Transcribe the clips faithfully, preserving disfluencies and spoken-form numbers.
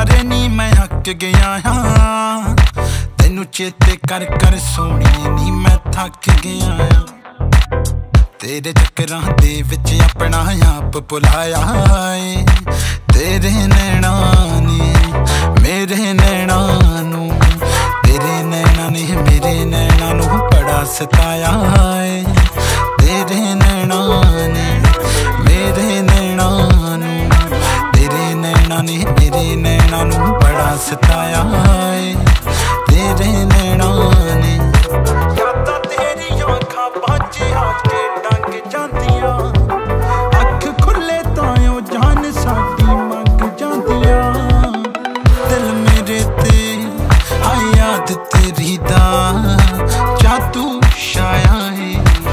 बारे नी मैं हक गया हाँ, तेनू चेते कर कर सोहणिए नी मैं थक गया हाँ। तेरे चक्करां दे विच अपना आप भुलाया है, तेरे नैना ने मेरे नैना नू, तेरे नैना ने मेरे नैना नू बड़ा सताया है, तेरे नैना ने मेरे नैना नू, तेरे नैना ने मेरे नैना नू बड़ा सताया है, तेरे नैना ने। यादां तेरियां खाबां च आके डंग जांदियां, अख खुले तां ओ जान साडी मंग जांदियां, दिल मेरे ते आए याद तेरी दा जादू छाया है,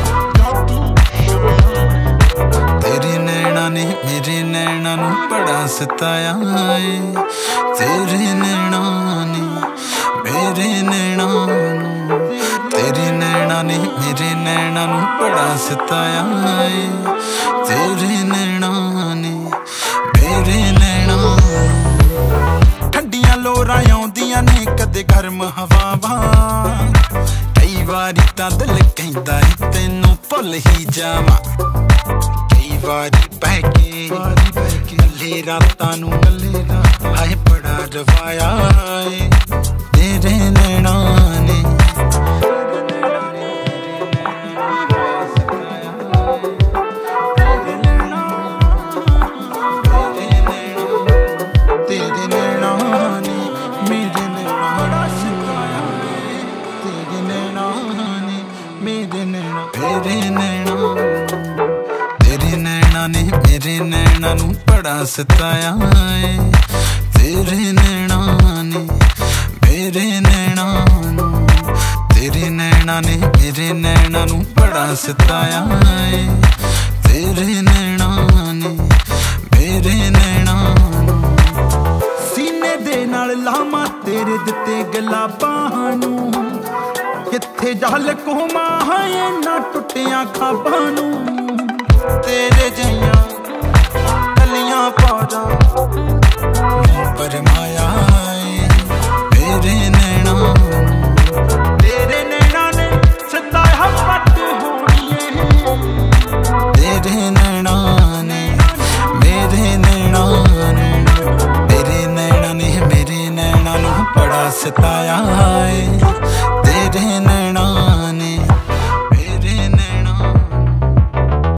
तेरे नैना ने मेरे नैना नू बड़ा सताया है, तेरे नैना ने मेरे नैना नू, तेरे नैना ने मेरे नैना नू बड़ा सताया है, तेरे नैना ने मेरे नैना। ठंडियां लोरां आउंदियां ने कदे गर्म हवावां, कई वारी तां दिल कहंदा है तैनू भुल ही जावां, कई वारी बह के कल्ले रातां नू हाय बड़ा रवाया है, तेरे नैना ने तेरे नैना तेरे नैना ने मेरे नैना नू बड़ा सताया है, तेरे नैना ने मेरे नैना नू, तेरे नैना ने मेरे नैना नू बड़ा सताया है, तेरे नैना ने मेरे नैना नू। सीने दे नाल लामा तेरे दिते गुलाबां नू, किथे जल कोमा है ना टुटिया खाबां नू, तेरे जइयां कलियां पादा पर माया है, मेरे नैना तेरे नैना ने सताया पट होणीए, तेरे नैना ने मेरे नैना नू, तेरे नैना ने मेरे नैना नू बड़ा सताया है।